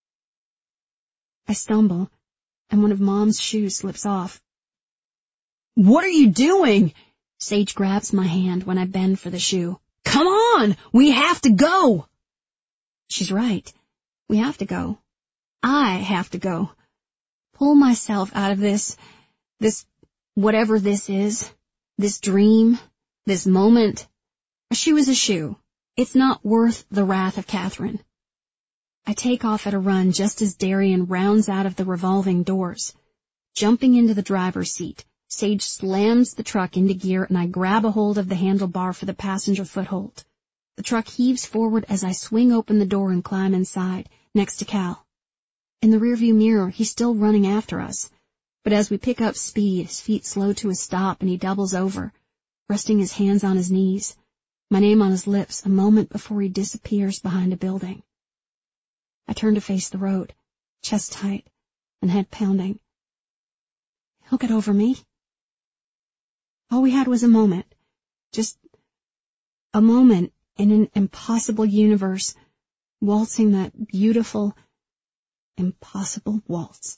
I stumble, and one of Mom's shoes slips off. What are you doing? Sage grabs my hand when I bend for the shoe. Come on! We have to go! She's right. We have to go. I have to go. Pull myself out of this whatever this is, this dream, this moment. A shoe is a shoe. It's not worth the wrath of Catherine. I take off at a run just as Darian rounds out of the revolving doors. Jumping into the driver's seat, Sage slams the truck into gear and I grab a hold of the handlebar for the passenger foothold. The truck heaves forward as I swing open the door and climb inside, next to Cal. In the rearview mirror, he's still running after us, but as we pick up speed, his feet slow to a stop and he doubles over, resting his hands on his knees, my name on his lips a moment before he disappears behind a building. I turn to face the road, chest tight and head pounding. He'll get over me. All we had was a moment, just a moment in an impossible universe, waltzing that beautiful, impossible waltz.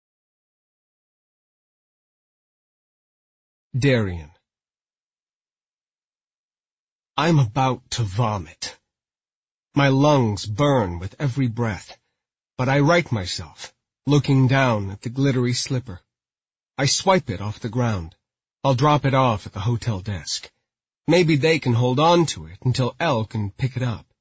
Darian. I'm about to vomit. My lungs burn with every breath, but I right myself, looking down at the glittery slipper. I swipe it off the ground. I'll drop it off at the hotel desk. Maybe they can hold on to it until Elle can pick it up.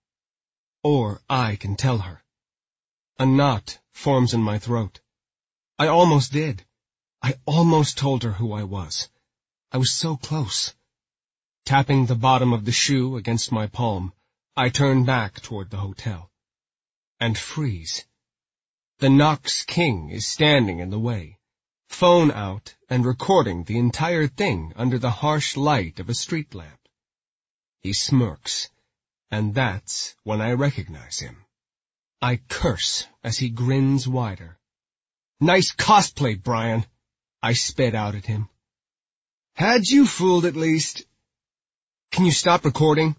Or I can tell her. A knot forms in my throat. I almost did. I almost told her who I was. I was so close. Tapping the bottom of the shoe against my palm, I turn back toward the hotel. And freeze. The Knox King is standing in the way, phone out and recording the entire thing under the harsh light of a street lamp. He smirks, and that's when I recognize him. I curse as he grins wider. Nice cosplay, Brian, I spit out at him. Had you fooled at least? Can you stop recording?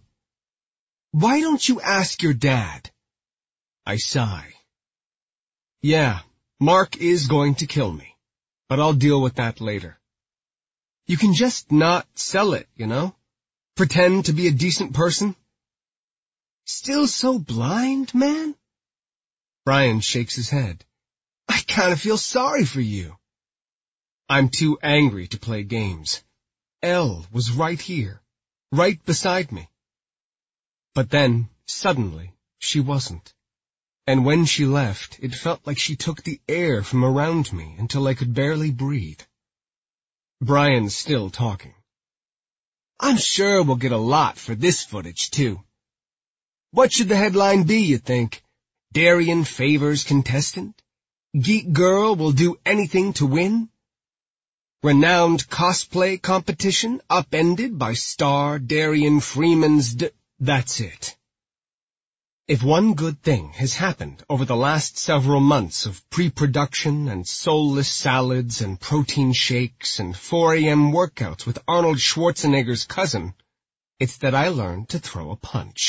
Why don't you ask your dad? I sigh. Yeah, Mark is going to kill me, but I'll deal with that later. You can just not sell it, you know? Pretend to be a decent person? Still so blind, man? Brian shakes his head. I kind of feel sorry for you. I'm too angry to play games. Elle was right here, right beside me. But then, suddenly, she wasn't. And when she left, it felt like she took the air from around me until I could barely breathe. Brian's still talking. I'm sure we'll get a lot for this footage, too. What should the headline be, you think? Darian favors contestant? Geek girl will do anything to win? Renowned cosplay competition upended by star Darian Freeman's That's it. If one good thing has happened over the last several months of pre-production and soulless salads and protein shakes and 4 a.m. workouts with Arnold Schwarzenegger's cousin, it's that I learned to throw a punch.